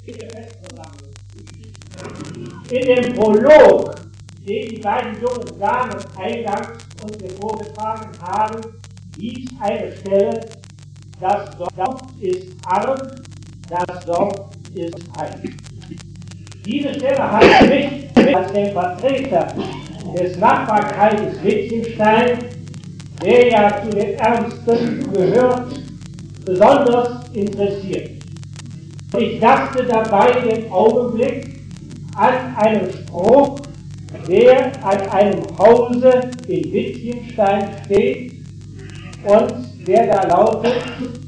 In dem Prolog, den die beiden jungen Damen eingangs uns hier vorgetragen haben, hieß eine Stelle: Das Dorf ist arm, das Dorf ist reich. Diese Stelle hat mich als den Vertreter des Nachbarkreises Wittgenstein, der ja zu den Ärmsten gehört, besonders interessiert. Ich dachte dabei den Augenblick an einen Spruch, der an einem Hause in Wittgenstein steht und der da lautet: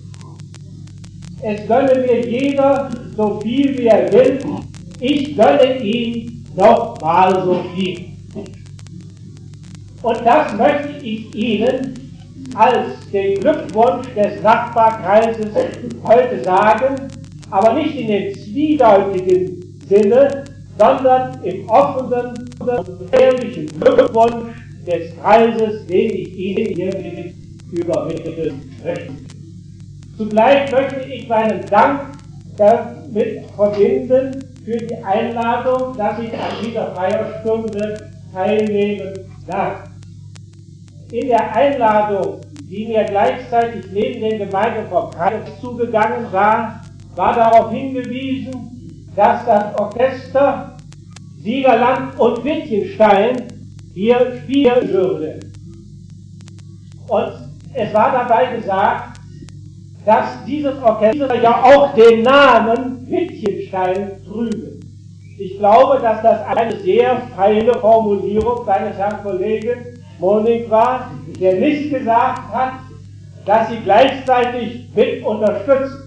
Es gönne mir jeder so viel wie er will, ich gönne ihm noch mal so viel. Und das möchte ich Ihnen als den Glückwunsch des Nachbarkreises heute sagen, aber nicht in dem zwiedeutigen Sinne, sondern im offenen und ehrlichen Glückwunsch des Kreises, den ich Ihnen hiermit übermitteln möchte. Zugleich möchte ich meinen Dank damit verbinden für die Einladung, dass ich an dieser Feierstunde teilnehmen darf. In der Einladung, die mir gleichzeitig neben den Gemeinden vom Kreis zugegangen war, war darauf hingewiesen, dass das Orchester Siegerland und Wittgenstein hier spielen würde. Und es war dabei gesagt, dass dieses Orchester ja auch den Namen Wittgenstein trüge. Ich glaube, dass das eine sehr feine Formulierung seines Herrn Kollegen Monig war, der nicht gesagt hat, dass sie gleichzeitig mit unterstützen.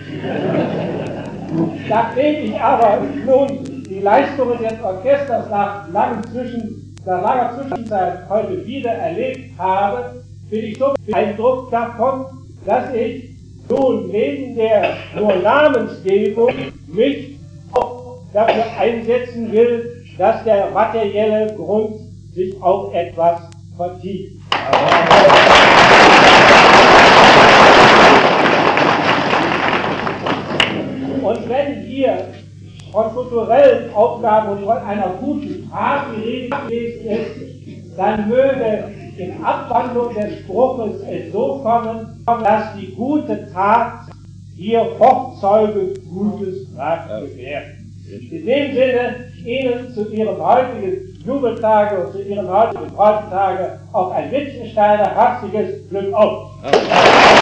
Nachdem ich aber nun die Leistungen des Orchesters nach langer Zwischenzeit heute wieder erlebt habe, bin ich so beeindruckt davon, dass ich nun neben der nur Namensgebung mich auch dafür einsetzen will, dass der materielle Grund sich auch etwas vertieft. Und wenn hier von kulturellen Aufgaben und von einer guten Tat die Rede gewesen ist, dann möge in Abwandlung des Spruches es so kommen, dass die gute Tat hier Fortzeuge Gutes fragt werden. In dem Sinne, Ihnen zu Ihrem heutigen Jubeltage und zu Ihrem heutigen Freudentage auch ein Wittgensteiner herzliches Glück auf.